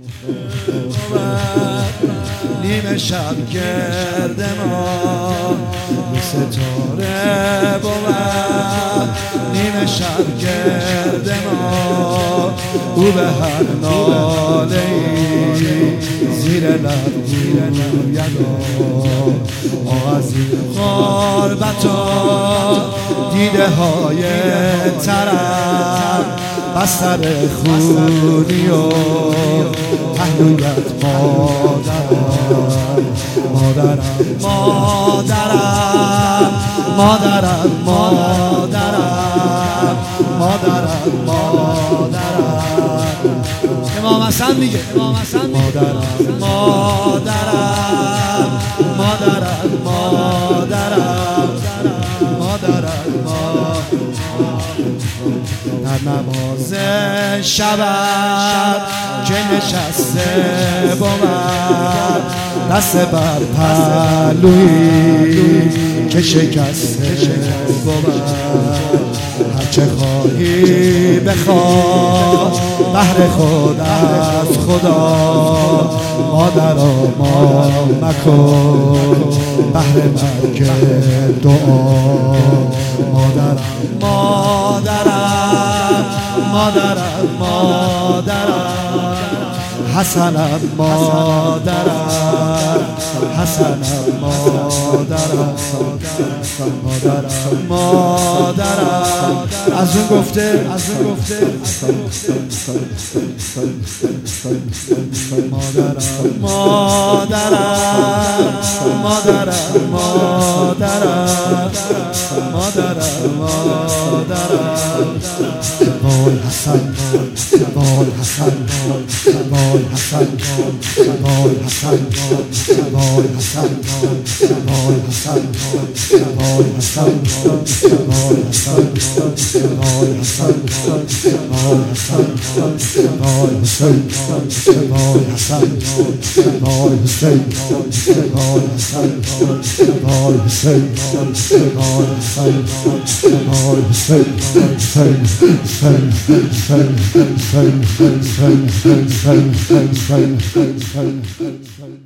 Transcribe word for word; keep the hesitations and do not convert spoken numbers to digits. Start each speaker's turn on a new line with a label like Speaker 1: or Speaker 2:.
Speaker 1: نیمه شب گرد ما ستاره بود، نیمه شب گرد ما او به هر ناله‌ای زیر لب گوید آه از این غربتا دیده های طرف بستر خونی و پهلویت مادرم مادرم مادرم مادرم مادرم مادرم مادرم امام حسن میگه مادرم مادرم مادرم مادرم مادرم در نماز شب که نشسته بود دست بر پهلویی که شکسته بود هرچه خواهی بخواه بهر خود از خدا مادرا ما مکن بهر مرگ دعا مادرم مادرم مادرم مادرم حسنم مادرم حسنم مادرم مادرم مادرم از اون گفته از اون گفته مادرم مادرم مادرم مادرم مادرم مادرم بال حسن بال حسن بال حسن بال حسن بال حسن بال حسن بال حسن بال حسن بال حسن بال حسن بال حسین بال حسن بال حسین بال حسن بال حسین بال حسین بال حسین حسین حسین حسین حسین حسین حسین حسین حسین